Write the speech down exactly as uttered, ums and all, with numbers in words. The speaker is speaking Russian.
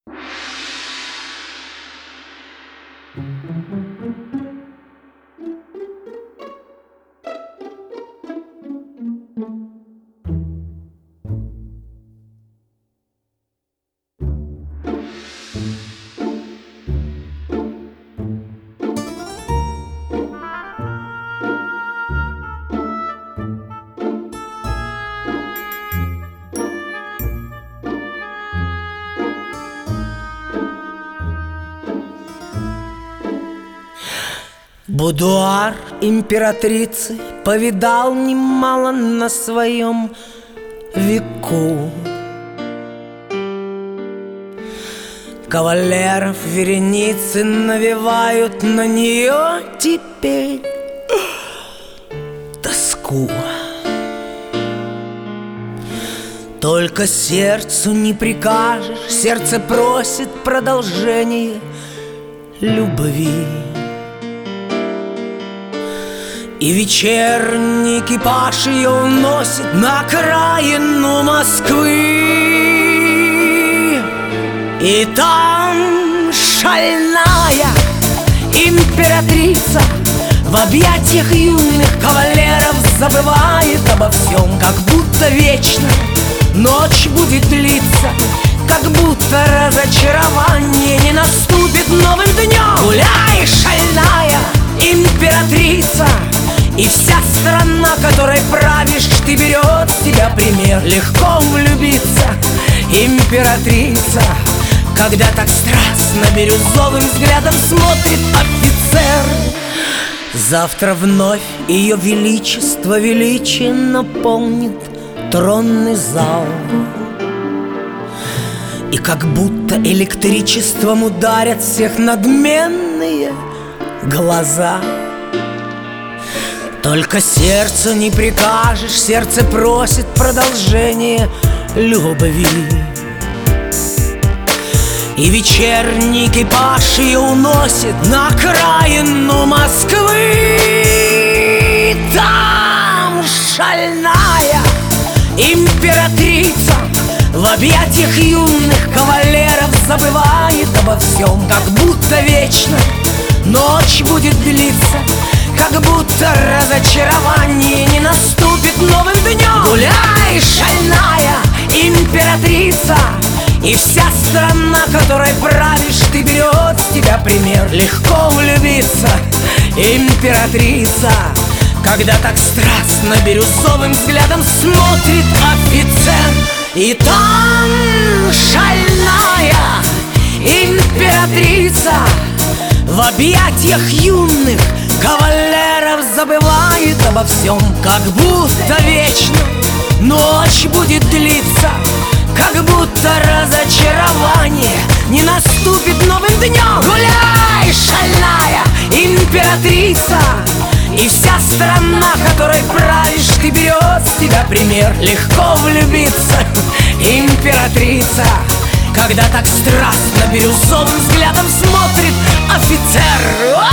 Будуар императрицы повидал немало на своем веку. Кавалеров вереницы навевают на нее теперь тоску. Только сердцу не прикажешь, сердце просит продолжение любви. И вечерний экипаж ее уносит на окраину Москвы. И там шальная императрица в объятиях юных кавалеров забывает обо всем, как будто вечно ночь будет длиться, как будто разочарование не наступит новым днем. Гуляй, шальная императрица, и вся страна, которой правишь ты, берет с тебя пример. Легко влюбиться, императрица, когда так страстно бирюзовым взглядом смотрит офицер. Завтра вновь ее величество величие наполнит тронный зал, и как будто электричеством ударят всех надменные глаза. Только сердцу не прикажешь, сердце просит продолжение любви. И вечерний экипаж ее уносит на окраину Москвы. Там шальная императрица в объятиях юных кавалеров забывает обо всем, как будто вечно ночь будет длиться, как будто разочарование не наступит новым днем. Гуляй, шальная императрица, и вся страна, которой правишь ты, берет с тебя пример. Легко влюбиться, императрица, когда так страстно бирюзовым взглядом смотрит офицер. И там шальная императрица в объятиях юных кавалеров забывает обо всем, как будто вечно ночь будет длиться, как будто разочарование не наступит новым днем. Гуляй, шальная императрица, и вся страна, которой правишь ты, берет с тебя пример. Легко влюбиться, императрица, когда так страстно бирюзовым взглядом смотрит офицер.